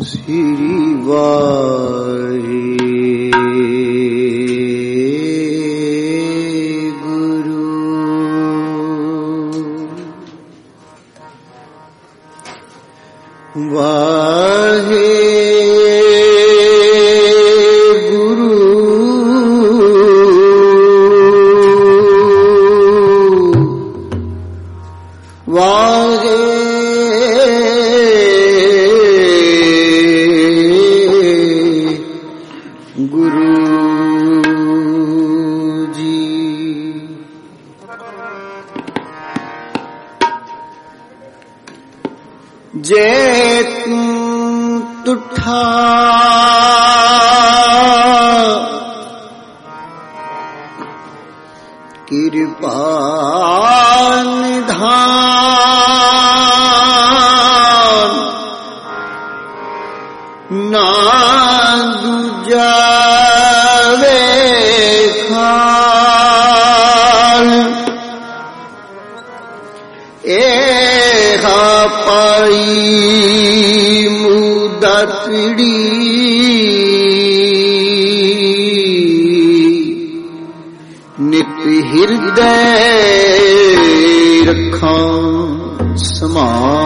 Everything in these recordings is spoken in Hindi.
श्री वाहे गुरु। वाहे गुरु वाहे जे तुठा कृपा निधान ना दूजा खान एहा पाई मुदतड़ी नित हृदय रखा समा।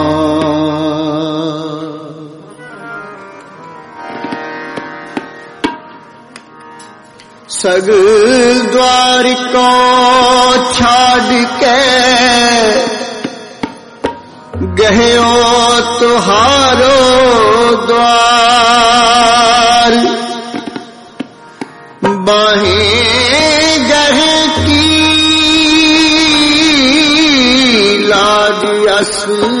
सगल द्वार को छाड़ के गयो तुहारो द्वार बाहें गह की लादियस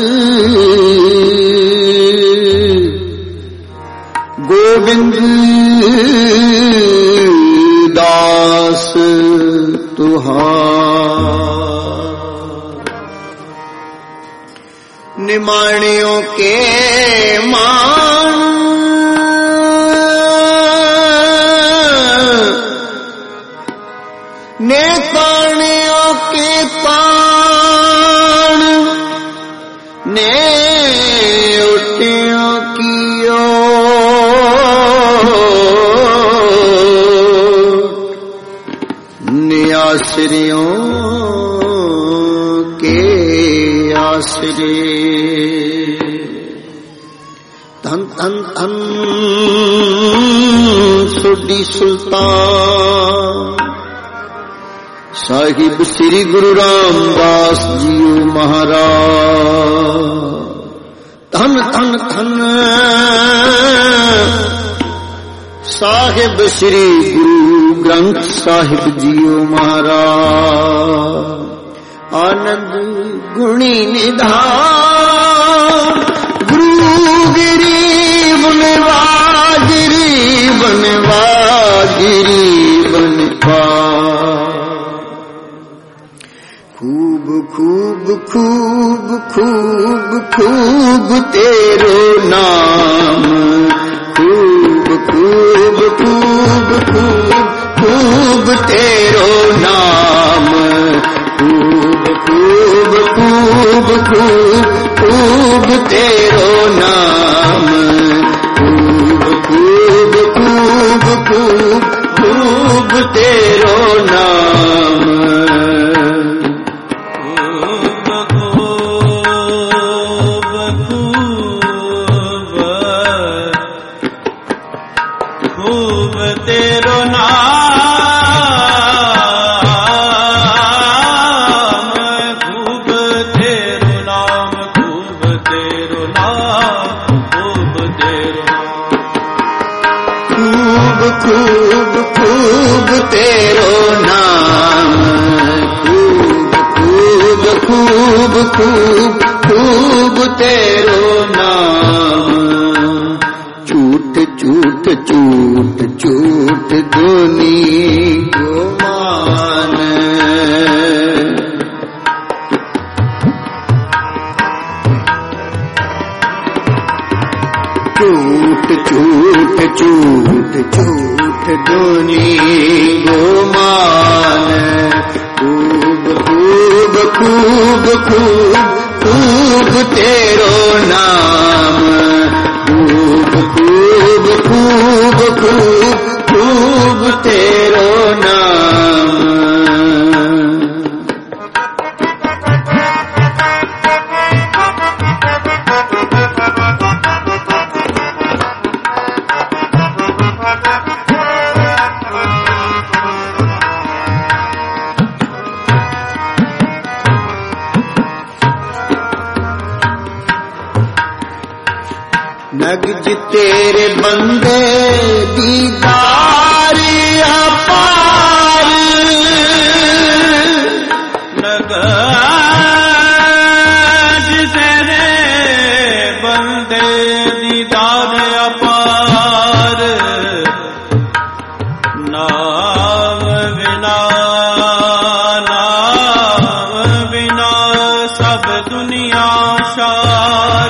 गोविंद दास तुहार। निमाणियों के मान ने पाणियों के पान ने उठियों कियो नियासरियों के आसरे। धन धन धन सोडी सुल्तान साहिब श्री गुरु रामदास जी महाराज। धन धन धन साहिब श्री गुरु ग्रंथ साहिब जी महाराज। आनंद गुणी निधान गुरुगिरी बनवागिरी बनवागिरी बनपा। खूब खूब खूब खूब खूब तेरो नाम खूब खूब खूब खूब खूब तेरो नाम खूब खूब खूब खूब खूब तेरो नाम खूब खूब खूब खूब खूब तेरो नाम। खूब तेरो खूब खूब तेरो नाम खूब खूब खूब खूब तेरो नाम। झूठ झूठ झूठ झूठ धुनी को मान झूठ झूठ झूठ झूठ धुनी गोमान। खूब खूब खूब खूब खूब तेरो नाम खूब नगज तेरे बंदे दीदार अपार, नगज तेरे बंदे दीदार अपार, नाम बिना सब दुनिया शार,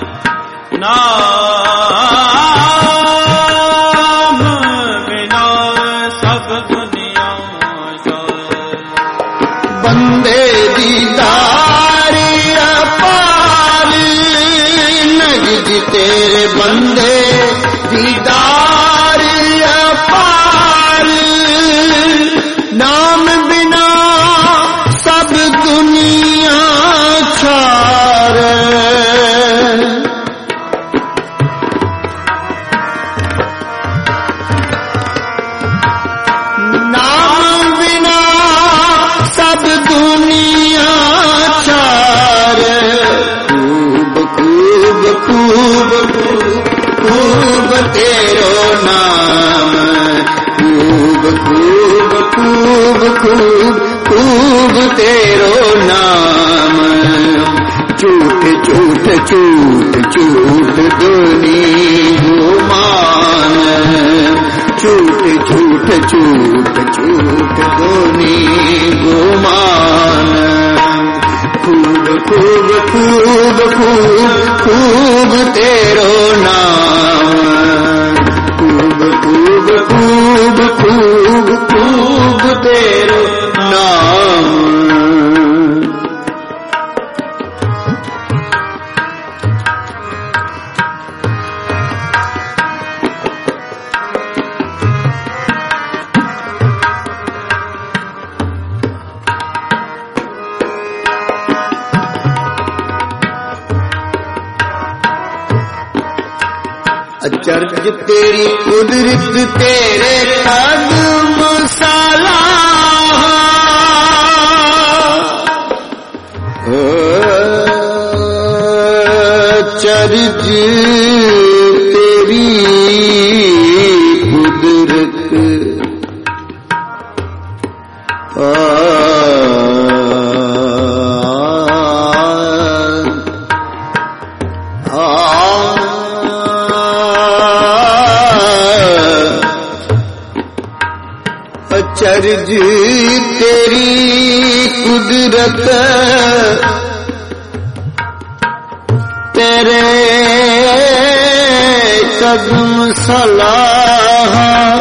नाम बिना सब दुनिया शार। बंदे दीदार अपार, नगज तेरे बंदे दीदार अपार, नाम बिना सब दुनिया छार। नाम बिना सब दुनिया छार। खूब खूब खूब खूब तेरो नाम, खूब खूब खूब खूब खूब तेरो नाम। झूठ झूठ झूठ झूठ दुनी गुमान, झूठ झूठ झूठ झूठ दुनी गुमान। खूब खूब खूब खूब खूब तेरो नाम, खूब खूब खूब खूब खूब तेरो नाम। अचरज तेरी कुदरत तेरे कदम साला, अचरज तेरी कुदरत अचरज तेरी कुदरत तेरे कदम सलाह,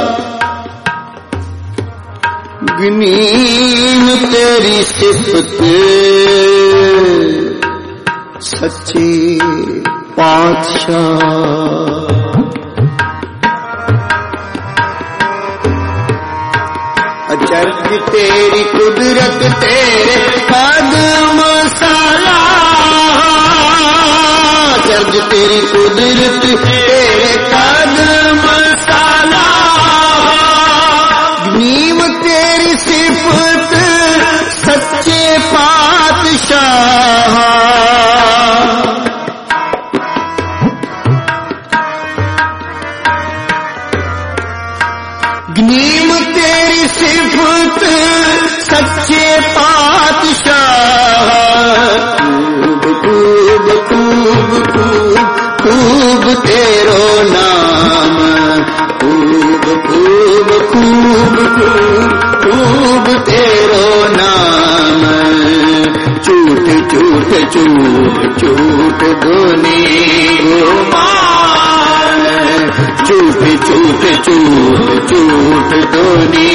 गनीम तेरी सिफत सच्ची पातशाह। अचरज तेरी कुदरत तेरे कदम सलाह, अचरज तेरी कुदरत तेरे कदम सलाह, गनीम तेरी सिफत सच्चे पातशाह। गनीम तेरी सिफत सच्चे पातशाह। खूब खूब खूब खूब तेरो नाम, खूब खूब खूब खूब खूब तेरो नाम। झूठ झूठ झूठ झूठ दुनी गुमान, झूठ झूठ झूठ झूठ दुनी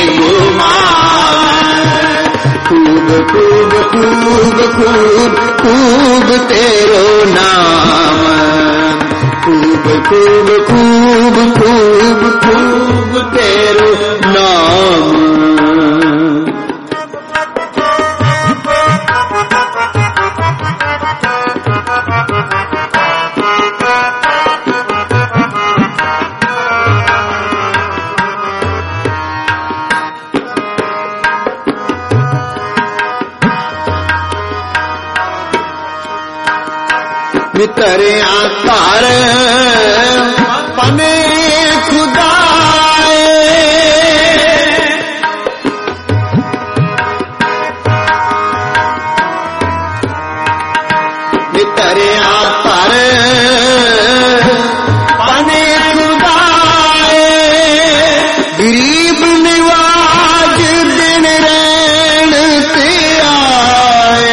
गुमान। खूब खूब खूब खूब खूब तेरो नाम, खूब खूब खूब खूब खूब तेरो नाम। भीतर आकार पने खुदाए भीतर आकार पने खुदाए गरीब निवाज दिन रैन ते आए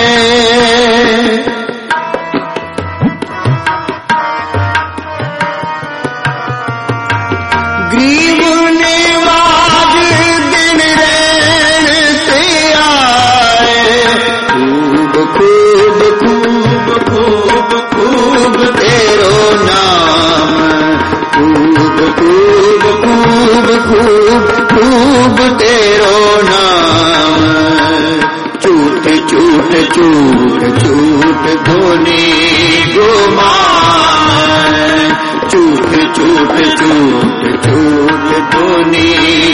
गरीब निवाज दिन रैन ते आए खूब खूब खूब खूब खूब तेरो नाम खूब खूब खूब खूब खूब तेरो नाम झूठ झूठ झूठ झूठ धोनी गुमान झूठ झूठ झूठ झूठ धोनी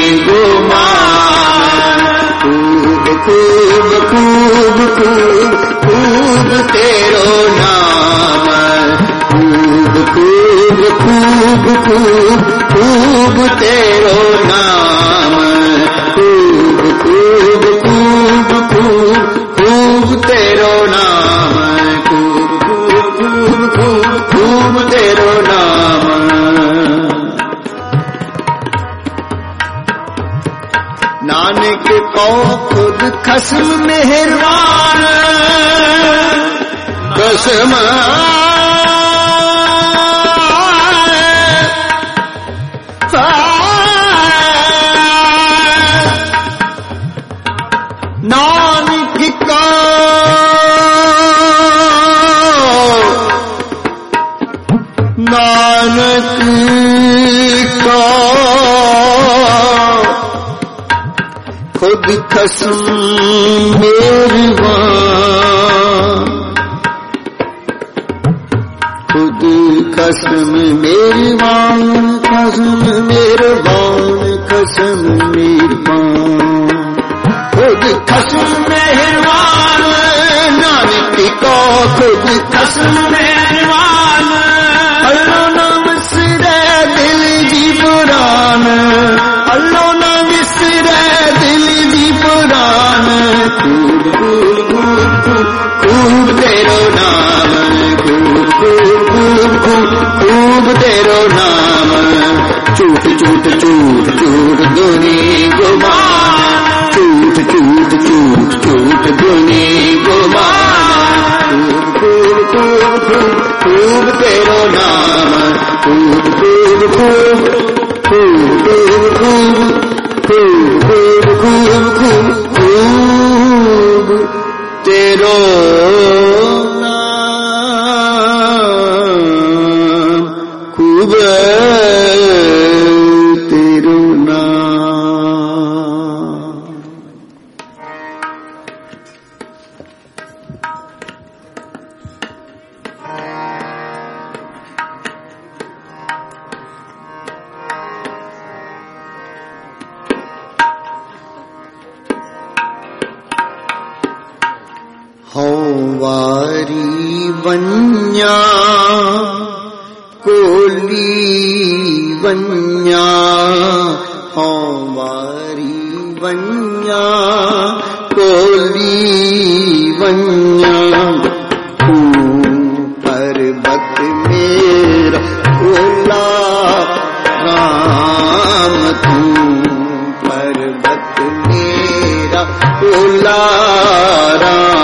गुमान खूब खूब खूब खूब खूब तेरो नाम खूब खूब खूब खूब खूब तेरो नाम खूब खूब खूब खूब खूब तेरो नाम खूब खूब खूब खूब खूब तेरो नाम नानक को खुद खस्म मेहरबान कसम नानक का नानक का खुद कसम मेहरबान खुद कसम मेहरबान कसम मेहरबान कसम मेहरबान खुद कसम मेहरबान नानक को खुद कसम मेहरबान अल्लाह न विसरे दिल जी पुरान अल्लाह न विसरे दिल जी पुरान खूब खूब खूब खूब तेरो नाम खूब खूब खूब खूब खूब तेरो नाम झूठ झूठ झूठ झूठ धोनी गुमान झूठ झूठ झूठ झूठ धोनी गुमान खूब खूब खूब खूब तेरो नाम खूब खूब खूब खूब खूब खूब खूब खूब खूब तेरो नाम खूब तेरो नाम वारी वन्या कोली वन्या वारी वन्या कोली वन्या पर्वत मेरा कोला राम तू पर्वत मेरा कोला राम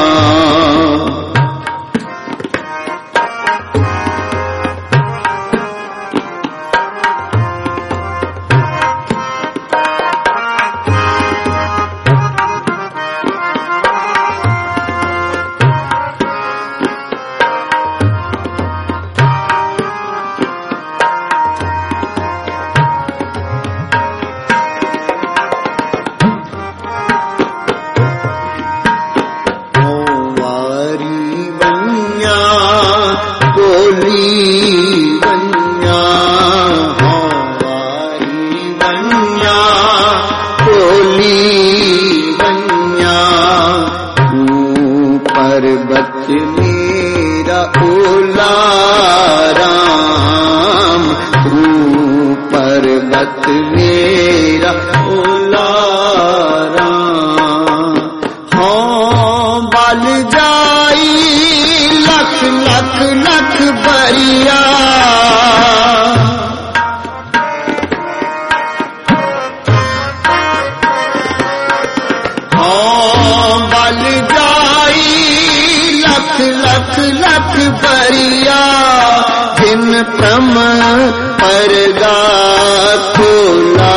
लख लख बरिया जिन प्रम परदा खोला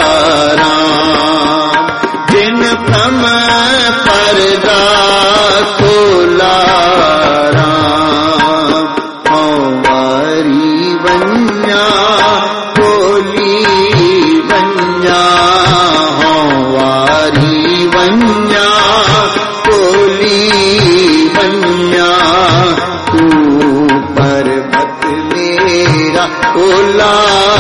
राम, जिन प्रम परदा खोला राम। वारी बन्या खोली बन्या, वारी बन्या खोली बन्या। तू पर्वत मेरा ओला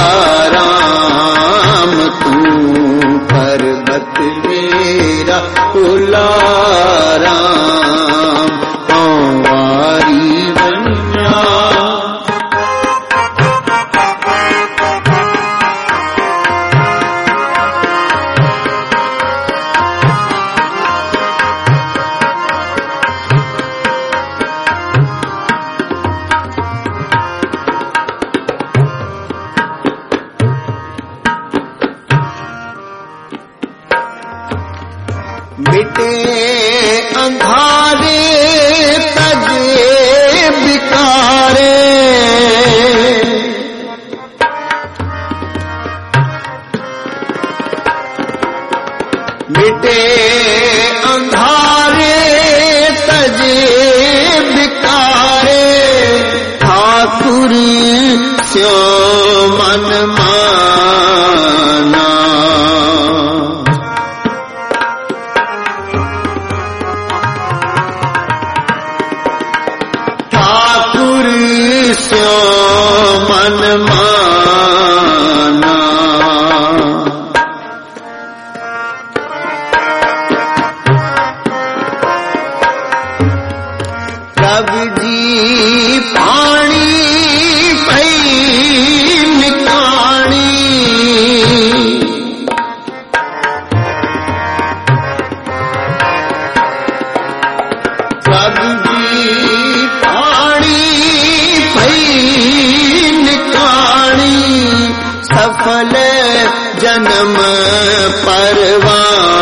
राम, तू पर्वत मेरा ओला राम। वारी बन्या मिटे अंधारे तजे बिकारे, मिटे अंधारे तजे बिकारे। ठाकुर स्यो मन माना, मन माना। कवि जी पानी पई निकाणी, कवि जी पानी सफल जन्म परवाना,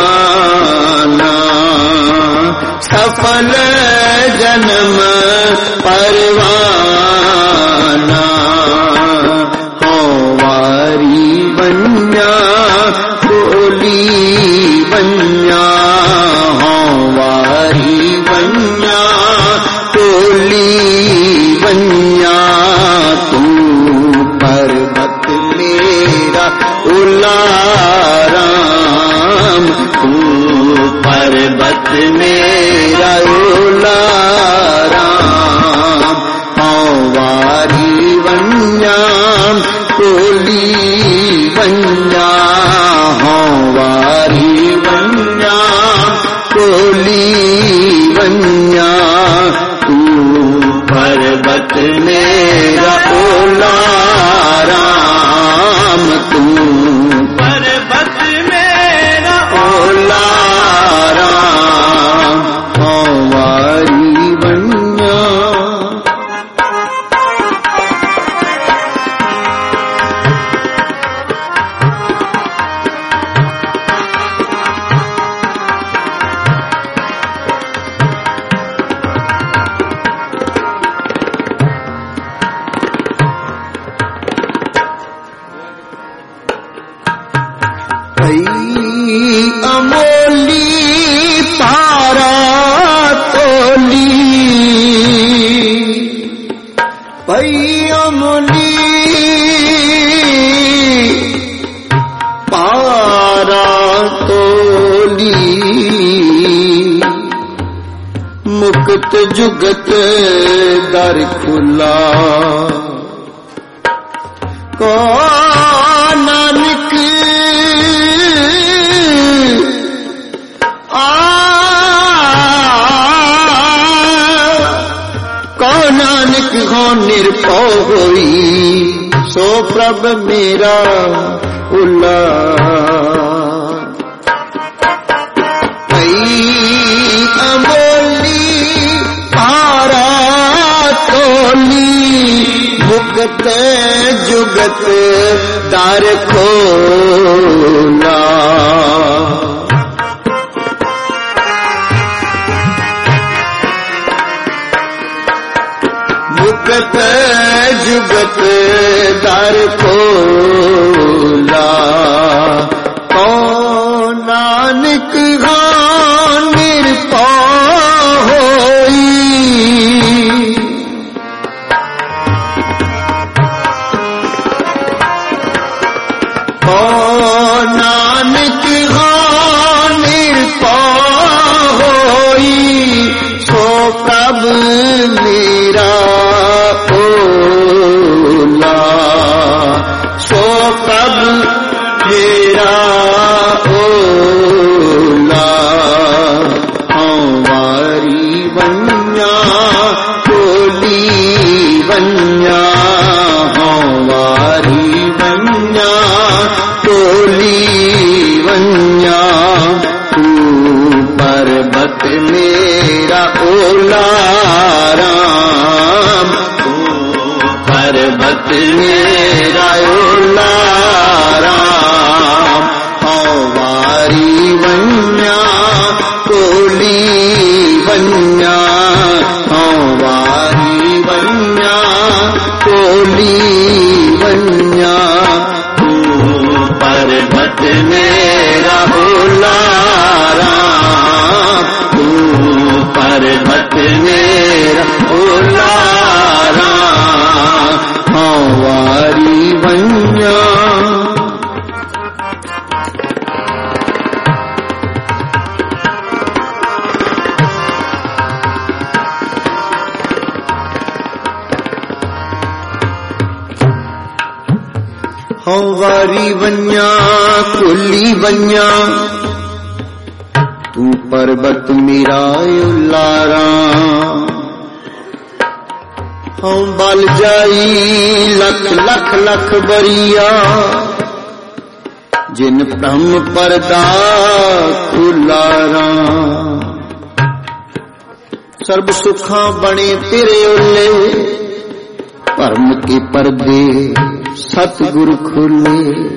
सफल जन्म परवाना। हो वारी बन्या खोली बन्या, हो वारी बन्या खोली बन्या। तू पर्वत मेरा ओला राम, तू पर्वत मेरा ओला राम। वारी बन्या खोली बन्या, वारी बन्या खोली बन्या। तू पर्वत मेरा ओला राम, तू पर्वत मेरा ओला राम। वारी बन्या अमोली पारा तोली, भई अमोली पारा तोली। मुक्त जुगत दर खुला, को नानक नानक हो निरभव होई, सो प्रभ मेरा उला। अमोली पारा तोली, मुक्त जुगत दार खोला। मुक्त जुगत दर खोला। ओ नानक हाँ निरपौ होई, ओ नानक हाँ निरपौ होई, सो प्रभ मेरा ओला, सो प्रभ मेरा ओला। हमारी बन्या कोली बन्या, हमारी बन्या कोली बन्या, तू पर्वत मेरा ओला राम, तू पर्वत मेरा ओला राम। हमारी बन्या कोली बन्या, हमारी बन्या कोली बन्या, तू पर्वत मेरा ओला राम, तू पर्वत मेरा ओला राम। हमारी बन्या हमारी बन्या कोली बन्या, तू पर्वत मेरा ओला राम। हम बल जाई लख लख लख बरिया, जिन ब्रह्म परदा खुला राम। सर्ब सुखा बने तेरे ओले, भरम के पर्दे सतगुरु खोले।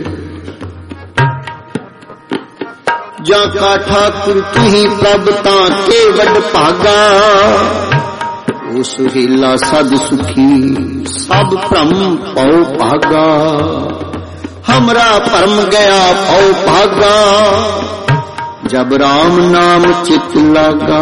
जा का ठाकुर तुही प्रभ तां के वड भागा, ओ सुहेला सद सुखी सब भ्रम पौ भागा। हमरा भरम गया पौ भागा, जब राम नाम चित लागा।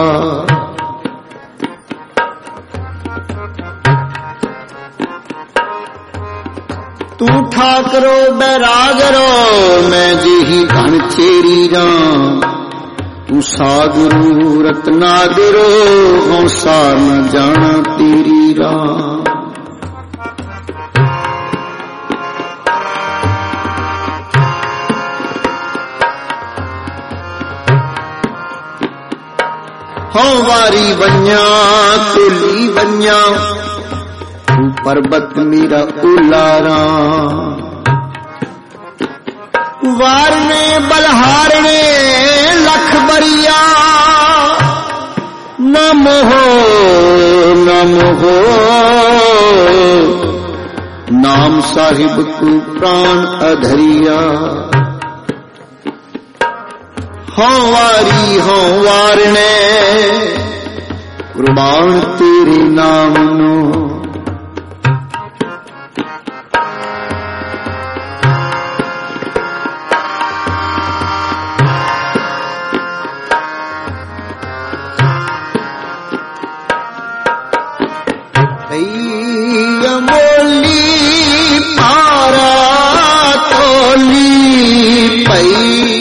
तू ठाकरो बैरागरो, मैं जेही धन चेरी राम। तू सागुरु रत्नागरो, हौसा न जाना तेरी राम। हमारी बन्या कोली बन्या, तू पर्वत मेरा ओला राम। वारने बलहारने लख बरिया, नम हो नाम साहिब को प्राण अधरिया। हमारी वारने कुर्बान तेरे नाम नो। अमोली पारा तोली पई,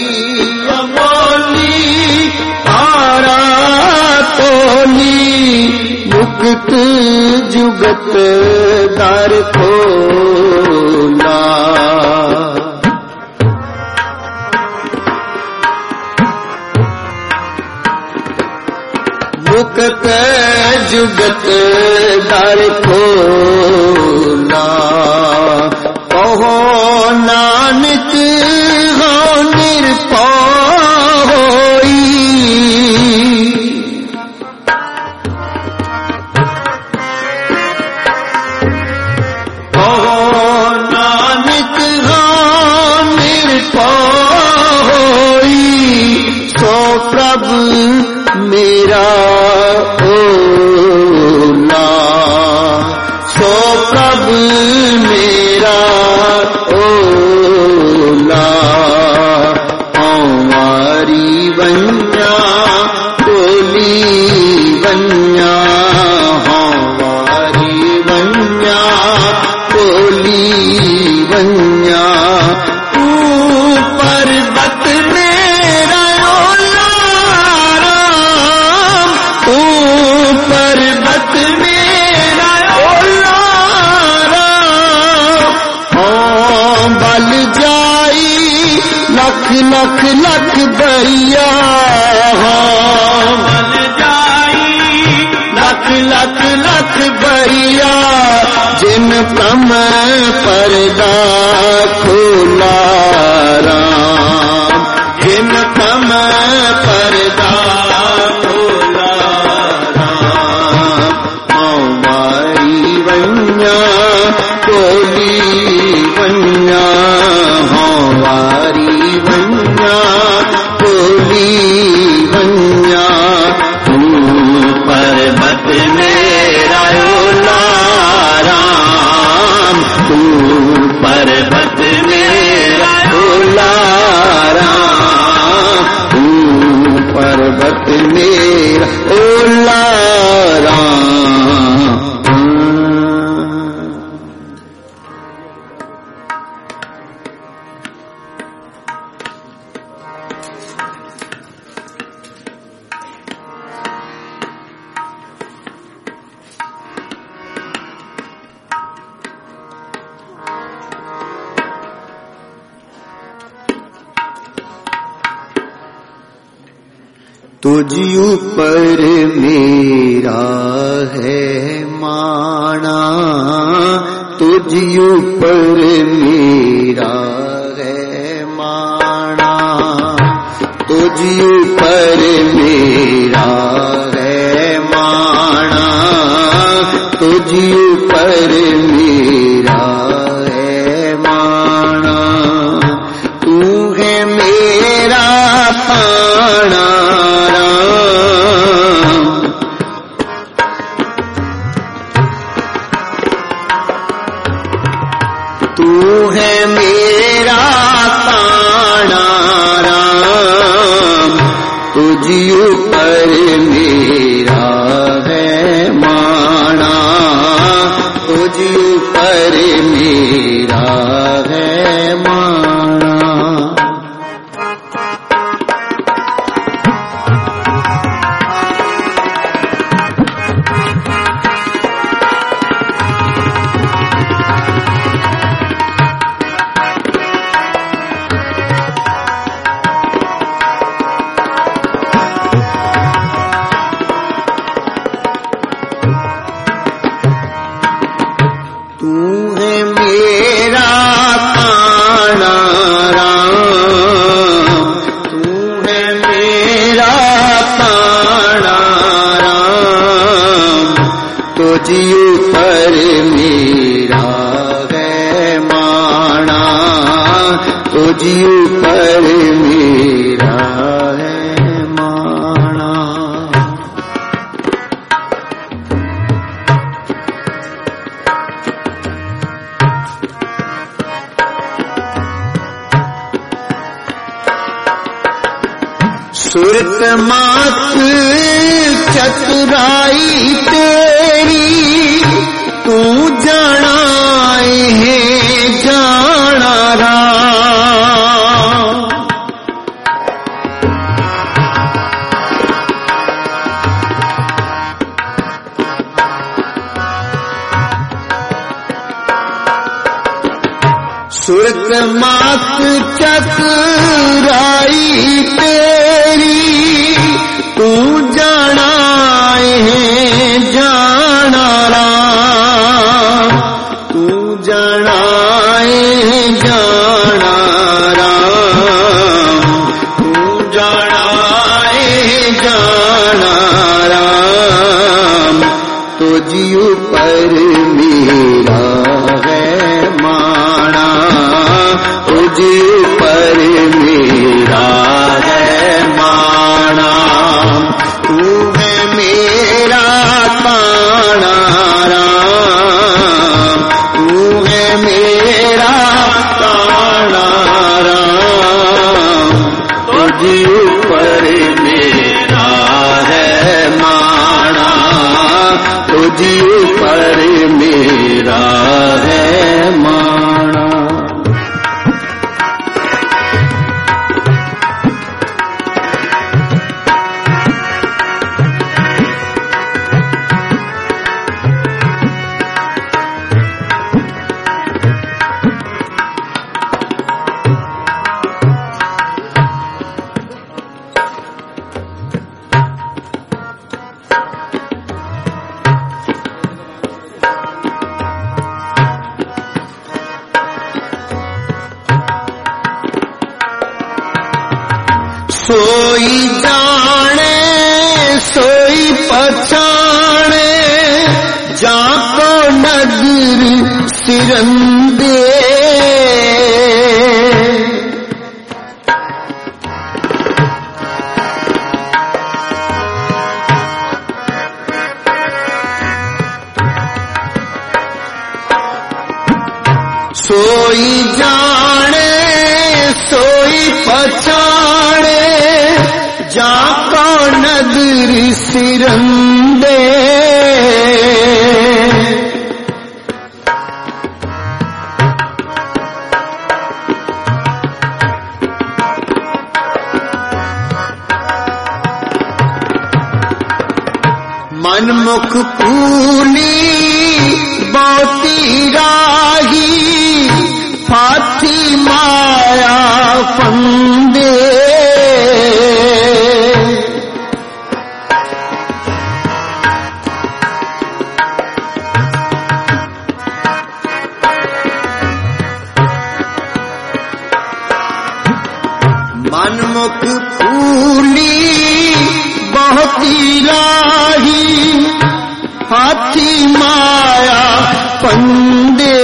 अमोली पारा तोली, मुक्त जुगत दर खोला। मुक्त जुगत दर खोला। कहो नानक हाँ निरपौ होई, कहो नानक हाँ निरपौ होई, सो प्रभ मेरा ओला, सो लख लख लख बरिया मल जाई लख लख लख बरिया जिन कम पर्दा खोला राम जिन कम पर्दा खोला राम हमारी वन्या कोली वन्या हमारी वन्या कोली वन्या पर्वत मेरा ओला राम तू पर्वत मेरा ओला राम तू पर्वत मेरा ओला राम। तुझ ऊपर मेरा है माना तुझ ऊपर मेरा है माना तुझ ऊपर मेरा है माना तुझ ऊपर मेरा है माना तू है मेरा पाना तू है मेरा ताना राम तुझ ऊपर मेरा है माना तुझ ऊपर मेरा है माना। तू है मेरा ताना राम तू है मेरा ताना राम तुझ ऊपर मेरा है माना तुझ ऊपर मेरा है माना। सुरत मात चतुराई तेरी तू जाना है जाना राम सुरत मात चतुराई तेरी तू जाना है जाना राम तू जाना है जाना राम तू जाना है जाना राम तुझ ऊपर मेरा है माना तुझ ऊपर मेरा है माना तू है मेरा ताना राम तू है मेरा सोई जाने सोई पछाणे, जाको नजर सिरंदे। सोई जाने सोई पछाणे, जाको नजर सिरंदे। मनमुख पूली बहुती राही, फाथी माया फंदे। मनमुख फूली बहुती राही, हाथी माया फंदे।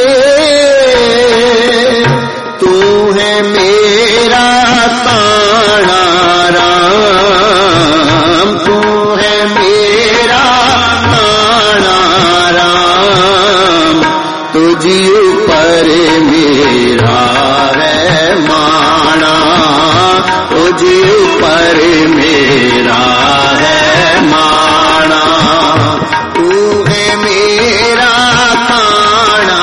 तू है मेरा ताना राम, तू है मेरा ताना राम, तुझी ऊपर मेरा है माना, तुझी ऊपर मेरा है माना। तू है मेरा ताना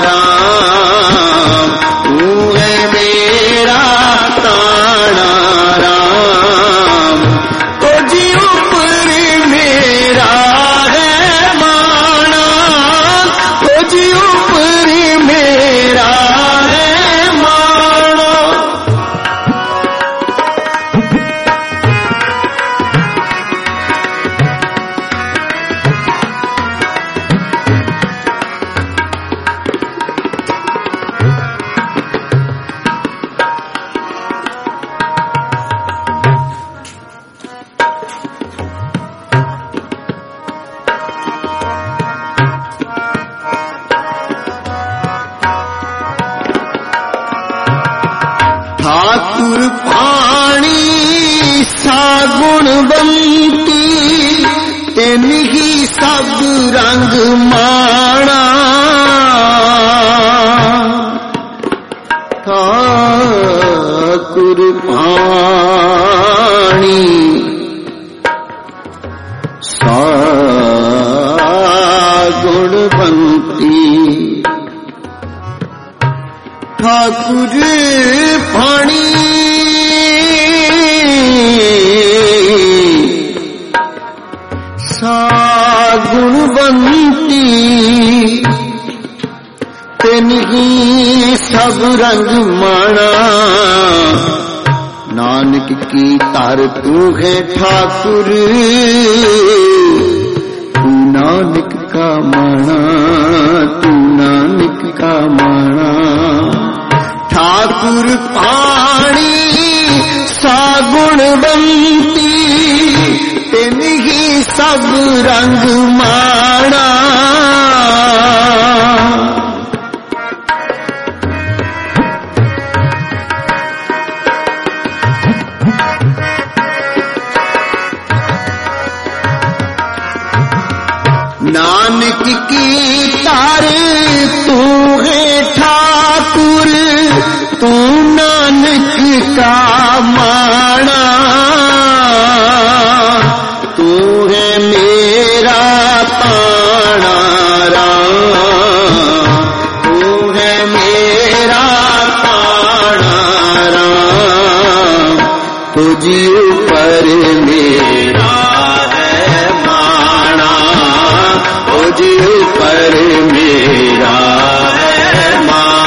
राम, तू है मेरा ताना राम, तुझी ऊपर मेरा है माना, तुझी ऊपर मेरा है माना। ठाकुर पानी सा गुणवंती, तिन्ही सब रंग माणा। ठाकुर पानी सा गुणवंती, ठाकुर पानी सा गुणवंती, तिन्ही सब रंग माणा। नानक की तार तू है ठाकुर, तू नानक का माणा, तू नानक का माणा। ठाकुर पानी सा गुणवंती, तिन्ही सब रंग माणा। नानक की तार तू है ठाकुर, तू नानक का माणा। तू है मेरा ताना राम, तू है मेरा ताना राम, तुझी ऊपर मेरा है माणा, तुझी ऊपर मेरा है माणा।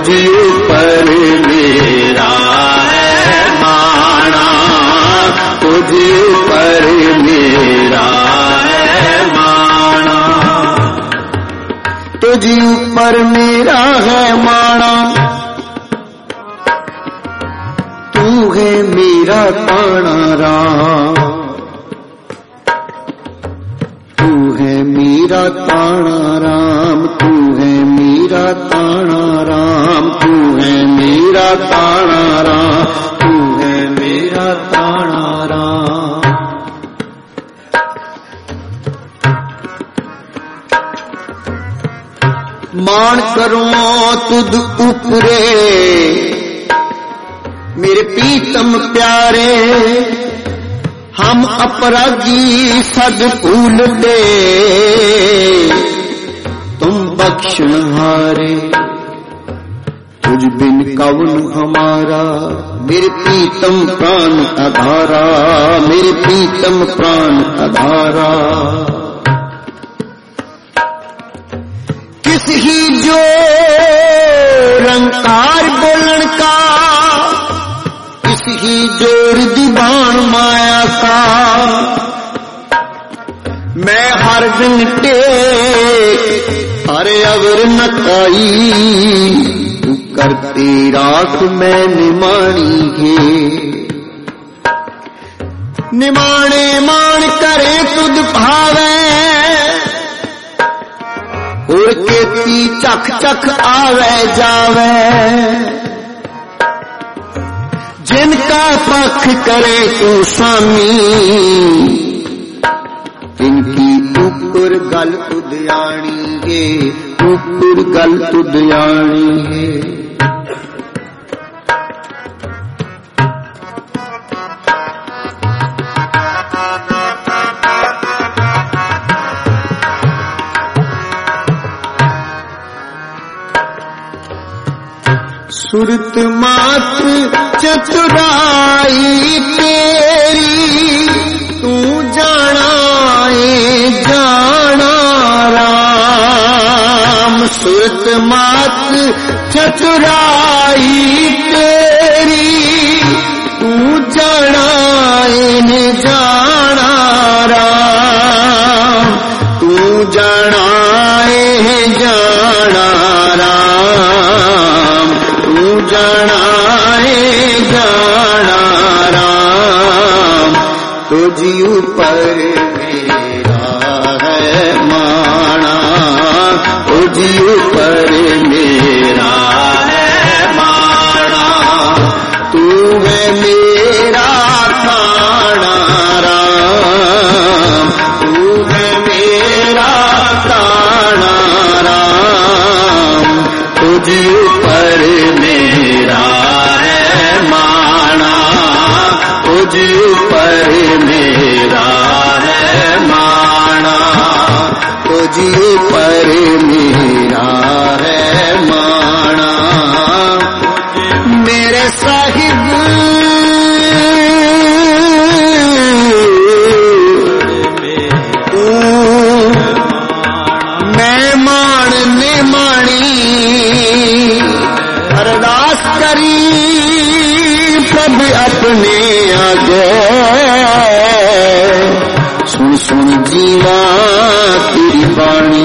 तुझी ऊपर मेरा है माना, तुझी ऊपर मेरा है माना, तुझी ऊपर मेरा है माना, तू है मेरा ताना राम, तू है मेरा ताना राम, तू है मेरा ताना राम, तू है मेरा ताना राम, तू है मेरा ताना राम। मान करो तुद ऊपरे मेरे प्रीतम प्यारे, हम अपराधी सद भूल दे तुम बख्शन हारे, तुझ बिन कौन हमारा, मेरे प्रीतम प्राण आधारा, मेरे प्रीतम प्राण आधारा। किस ही जो रंकार बोलन का, किस ही जोर दीवान माया का, मैं हर दिन टेक हरे अवर नकाई, तू करती राख मैं निमानी है, निमाने मान करे तुझ भावे, उड़ के ती चख चख आवे जावे, जिनका पख करे तू स्वामी, इनकी उकुर गल तुदयाणी है, उकुर गल तुदयाणी है। सुरत मात्र चतुराई तेरी, तू जाना है जाना राम, सुरत मात्र चतुराई तेरी, तू जाना है जाना राम, तू जाना है जाना राम, तू जाना है जाना राम, तुझी ऊपर मेरा है माना, तुझी ऊपर मेरा है माना, तू है मेरा ताना राम, तू है मेरा ताना राम, तुझी ऊपर मेरा है माना, तुझी ऊपर मेरा है माना, तुझी ऊपर मेरा है माना, मेरे साहिब मैं मानने मानी, अरदास करी प्रभु अपने आगे, सुन सुन जीवा तेरी बाणी,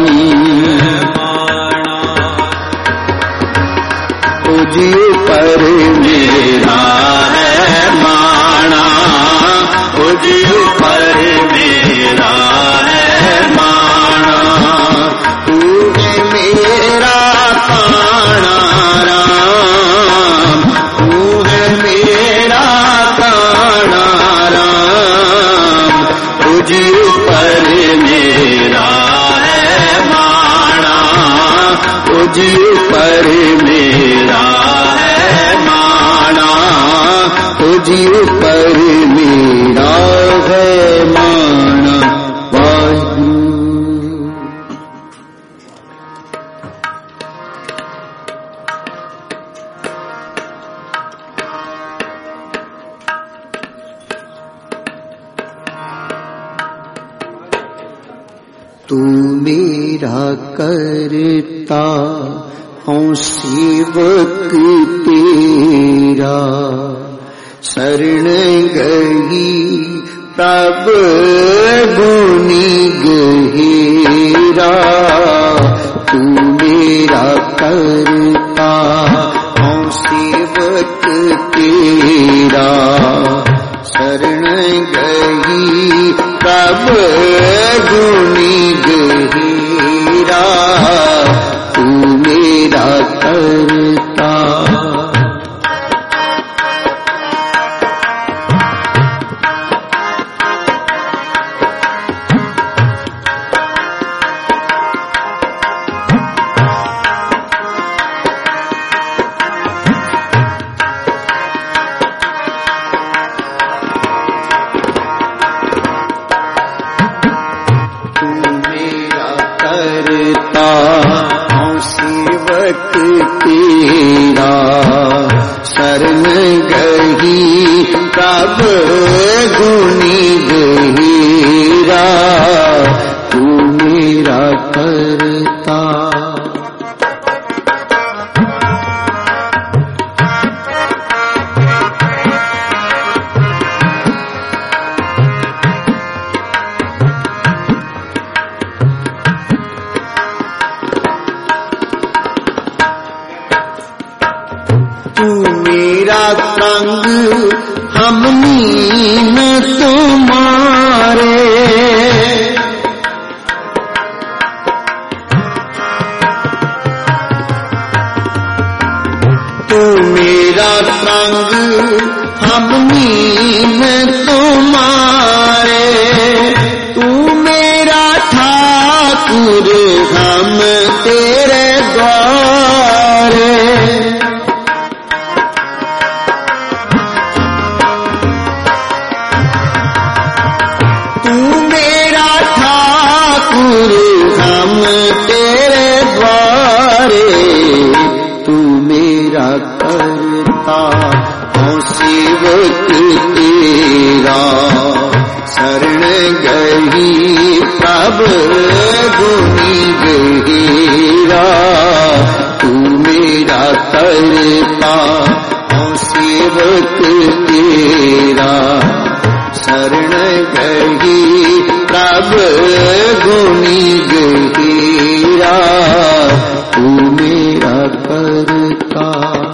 तुझी ऊपर मेरा है माना, तुझी ऊपर मेरा है माना, तू है मेरा ताना राम, तू है मेरा ताना राम, तुझी ऊपर मेरा है माना, तुझी ऊपर मेरा है माना, तुझी ऊपर मेरा है माना। वाहिगुरु। तू मेरा करता हूँ सेवक तेरा, शरण गई तब गुनी गहेरा, तू मेरा करता हूँ सेवक तेरा, शरण गई तब गुनी गहेरा, तू मेरा करता। तेरा शरण गई तब गुनी गहेरा, तू मेरा करता। तू मेरा संग हम नीम तुम्हारे, तू मेरा संग हम नीम तुम्हारे, तू मेरा ठाकुर हम तेरे द्वारे, हम तेरे द्वारे, तू मेरा करता हूँ सेवक तेरा, शरण गई तब गुनी गहेरा, तू मेरा करता हूँ सेवक तेरा, शरण गई तब गुनी गहेरा, तू मेरा करता।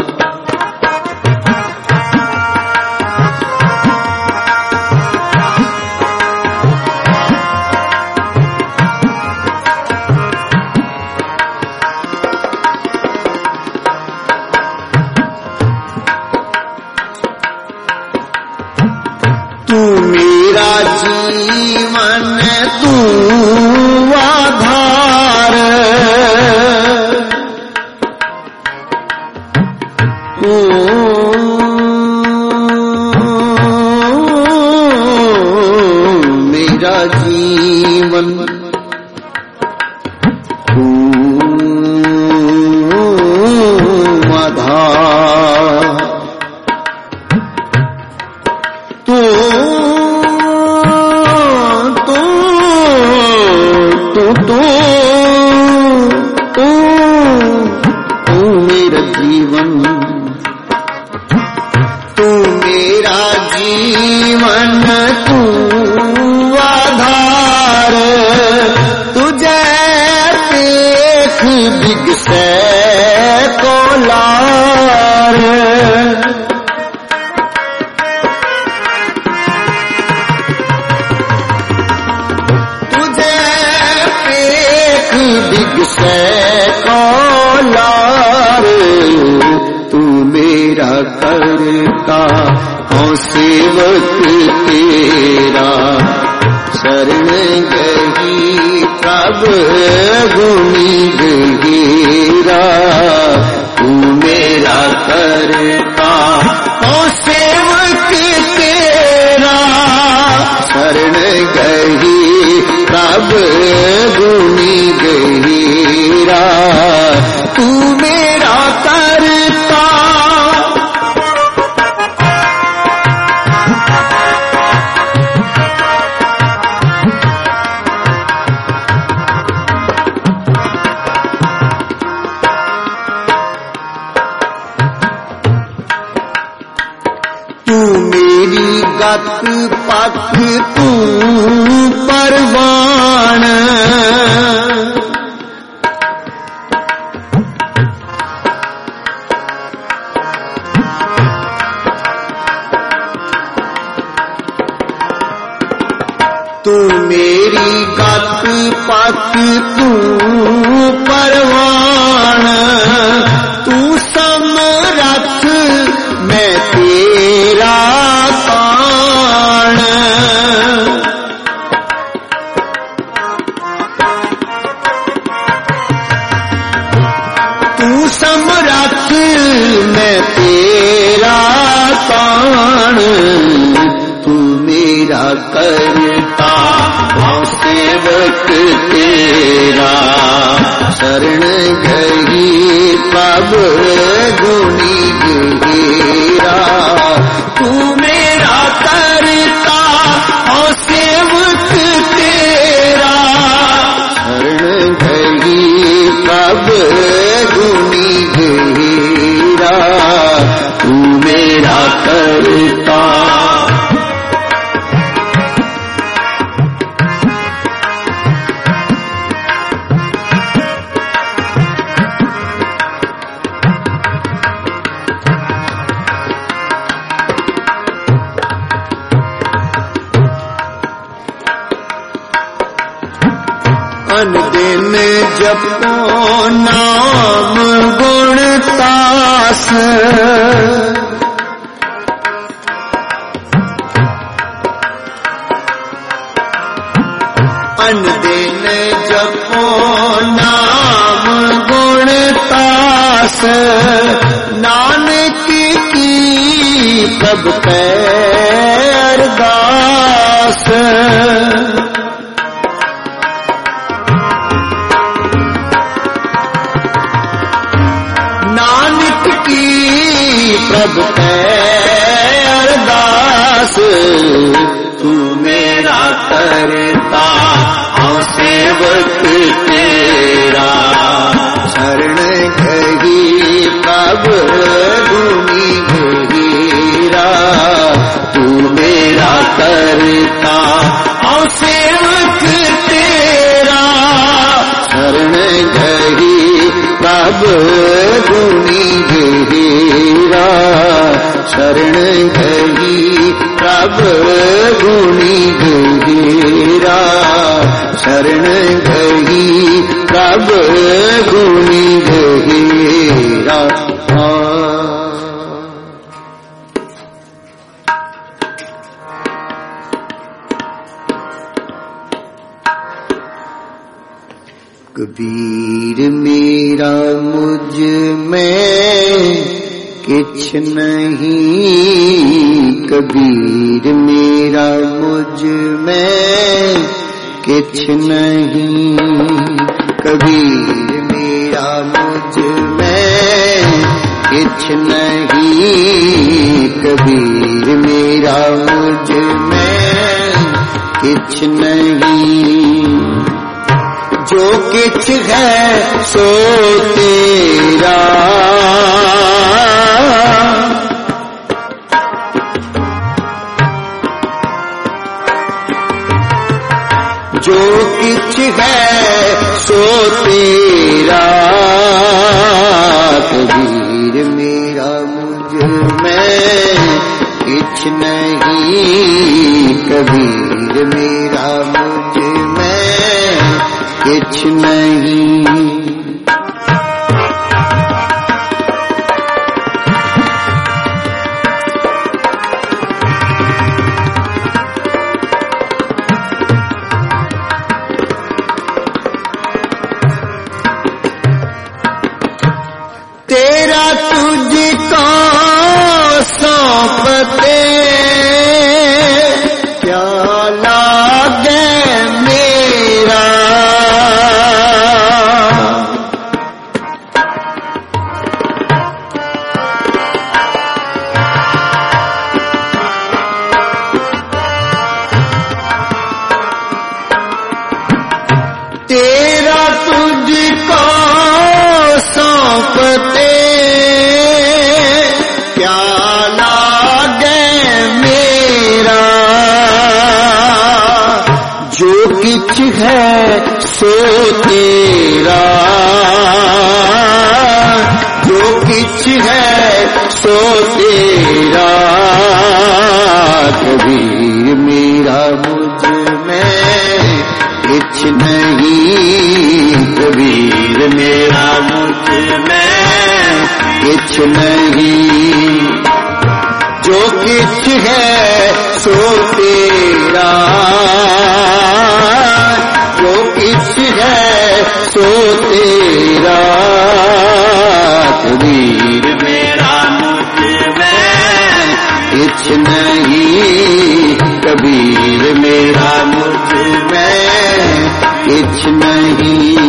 तू मेरा जीवन तू आधार, तू मेरा जीवन तू आधार, तू मेरा जीवन, तू मेरा जीवन तू आधार, तुझे देख बिगसे कोलार, बिगसे कोलार, तू मेरा करता हूँ सेवक तेरा, शरण गई तब गुनी गहेरा, तू मेरा करता हूँ सेवक तेरा, शरण गई तब गुनी गहेरा, तू मेरा करता। गत पथ तू परवान। तू मेरी गत पथ तू परवान। तू समरथ मैं तेरा ताण। तू समरथ मैं तेरा ताण। तू मेरा करता हूँ सेवक तेरा। शरण गई प्रभ गुणी गहीरा। तू मेरा करता हूँ सेवक तेरा। शरण गई प्रभ गुणी गहीरा। तू मेरा करता। अन दिन जपो नाम गुण तास। अन दिन जपो नाम गुण तास। नानक की प्रभ पे अरदास। प्रभ पे अरदास। तू मेरा करता हूँ सेवक तेरा। शरण गई प्रभ गुणी गहीरा। तू मेरा करता हूँ सेवक तेरा। शरण गई प्रभ गुणी गहीरा। शरण गई प्रभ गुणी गहीरा। शरण गई प्रभ गुणी गहीरा। कबीर मेरा मुझ में किछ नहीं। कबीर मेरा मुझ में किछ नहीं। कबीर मेरा मुझ में किछ नहीं। कबीर मेरा मुझ में किछ नहीं। जो किछ है सो तेरा। जो किछ है सो तेरा। कबीर मेरा मुझ में किछ नहीं। कबीर मेरा मुझ में किछ नहीं। तेरा तुझको सौंपते क्या लागे मेरा। किछ है सो तेरा, कबीर मेरा मुझ में किछ नहीं, कबीर मेरा मुझ में किछ नहीं, जो किछ है सो तेरा, जो किछ है सो तेरा, कबीर मेरा मुझ में किछ नहीं, कबीर मेरा मुझ में किछ नहीं।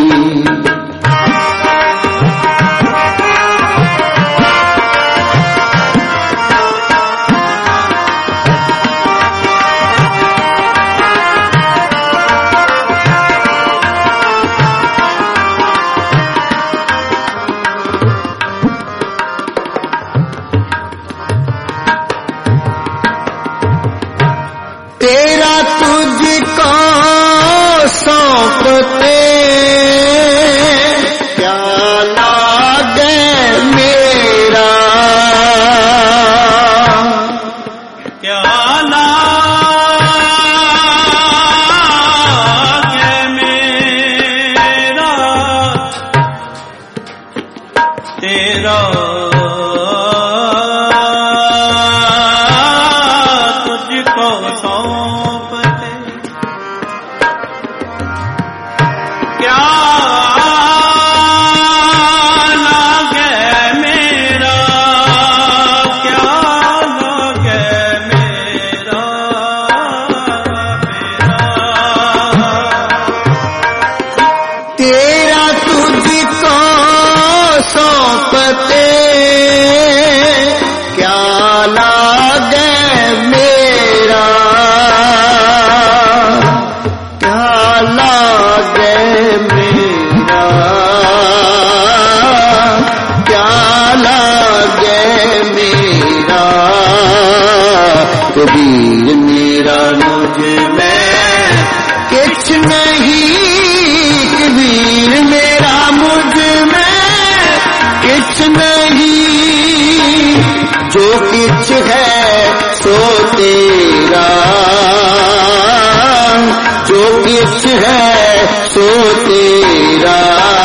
तेरा तुझको सौंपते क्या लागे मेरा, क्या लागे मेरा, तेरा तुझको सौंपते क्या लागे मेरा, क्या लागे मेरा, तेरा तुझको सौंपते क्या लागे मेरा, क्या लागे मेरा, क्या लागे मेरा, कबीर मेरा मुझ में किछ नहीं, कबीर मेरा मुझ में किछ नहीं, जो किछ है सो तेरा, जो किछ है सो तेरा,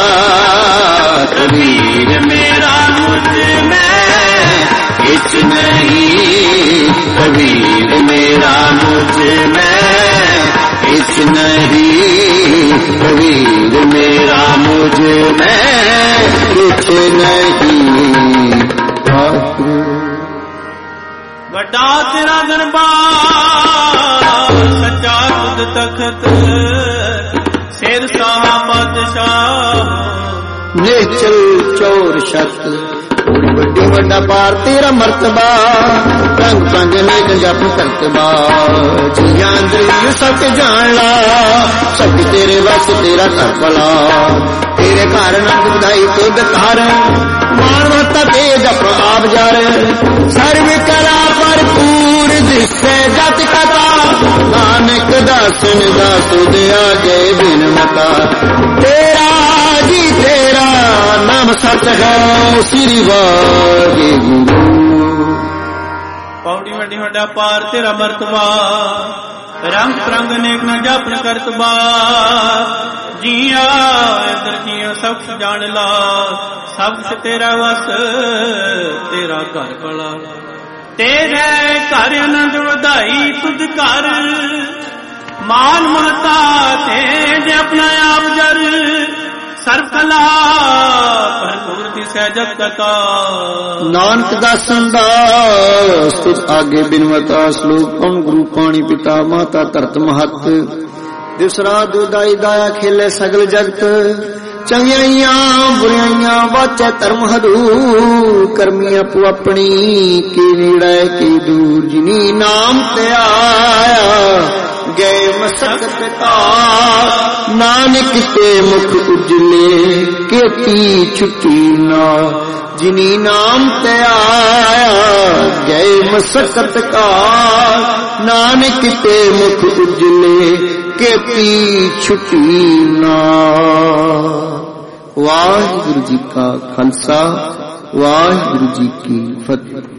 कबीर मेरा मुझ में किछ नहीं, कबीर मेरा मुझ में किछ नहीं, कबीर मेरा मुझ में किछ नहीं। वड्डा तेरा दरबार सच्चा खुद तखत, शेर शाह बादशाह निश्चल चोर शत, बड़ी वड्डा पार तेरा मर्तबा, रंग पंग नेक जप करतबा, जियां अंदर सब जान ला, सब तेरे बस तेरा कर भला, तेरे घर नंद बधाई खुद कर, मानवता ते जप आप जार, सर्व कला भरपूर जिससे जत कथा, नानक दासन दा तुझ आगे बिन मता, तेरा जी तेरा नाम सच है श्री वाहिगुरु। पौड़ी वड्डी वड्डा पार तेरा मर्तबा, रंग रंग नेक न जापन करतबा, जिया इधर जिया सब जान ला, सब तेरा वस तेरा घर भला, तेरे घर आनंद वधाई तुझ कर, मान महता तेज अपना आप जर, सर्व कला भरपूर दी सहजत कथा, नानक दासन दा स्तुत आगे बिनवता, श्लोक ओम गुरु पाणी पिता माता धरत महत, दिवस रात दुदाई दाया खेले सगल जगत, चंगियाइया बुराइयां वाचे धर्म हदूर, करमी अपो अपनी की नीड़े की दूर, जिनी नाम ते आया गए मसकत का, नानक ते मुख उजले केती छुट्टी ना, जिनी नाम ते आया गए मसकत का, नानक ते मुख उजले केती छुट्टी ना। वाहिगुरु जी का खालसा वाहिगुरु जी की फतेह।